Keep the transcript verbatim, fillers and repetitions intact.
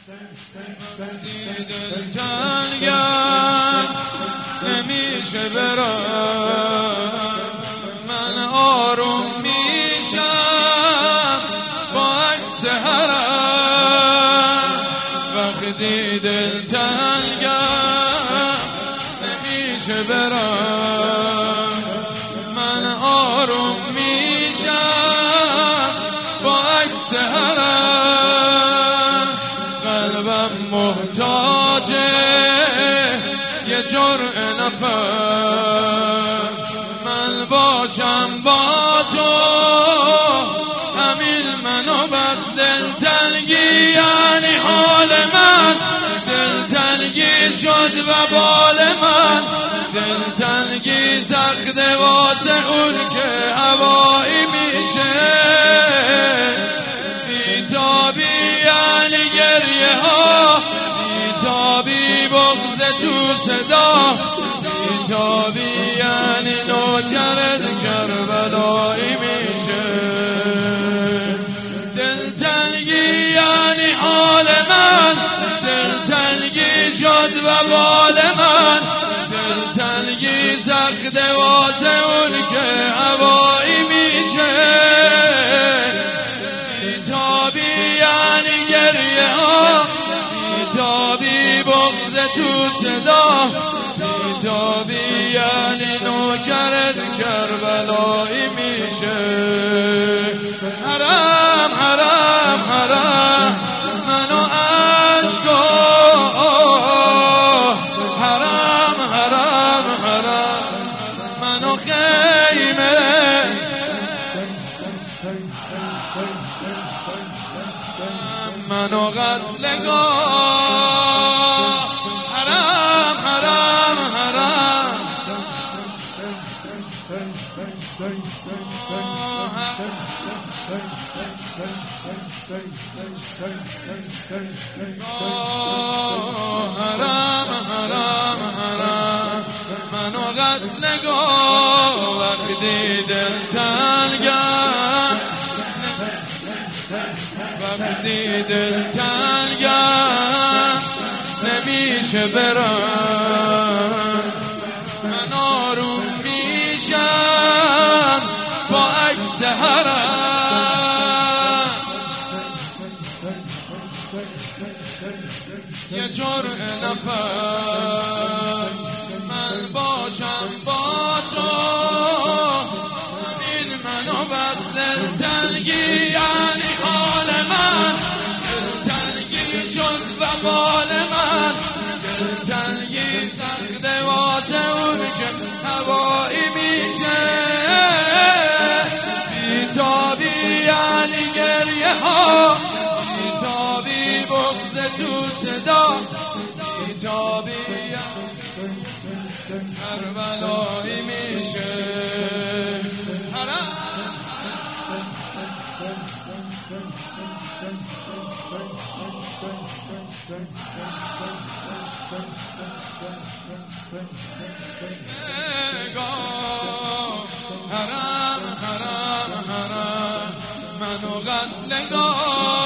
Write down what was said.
دل تنگم نمیشه برم، من آروم میشم با عکس حرم. وقتی دل تنگم نمیشه برم، من آروم میشم با عکس حرم. قلبم محتاجه یه جرعه نفس، من باشم با تو همین منو بس. دل تنگی یعنی حال من، دل تنگی شد و بال من. دل تنگی سخته واسه اون که هوایی میشه. بیتابی یعنی گریه ها، بیتابی بغض تو صدا. بیتابی یعنی نوکرت کربلایی میشه. دل تنگی یعنی حال من، دل تنگی شد و بال من. دل تنگی سخته واسه اون که هوایی میشه. بیتابی یعنی گریه ها، بیتابی بغض تو صدا. بیتابی یعنی نوکرت کربلایی میشه. حرام حرام حرام منو عشقا، حرام حرام حرام منو خیمه. منو قتلگاه، حرام حرام حرام حرام حرام حرام منو قتلگاه. وقتی دل تنگم، وقتی دل تنگم نمیشه برم، من آروم میشم با عکس حرم. یه جرعه نفس، من باشم با تو همین منو بس. دل تنگی یعنی حال من، دل تنگی شد و بال من. دل تنگی سخته واسه اون که هوایی میشه. بیتابی یعنی گریه ها، بیتابی بغض تو صدا. بیتابی یعنی کربلایی میشه. حرام حرام حرام منو قتلگاه.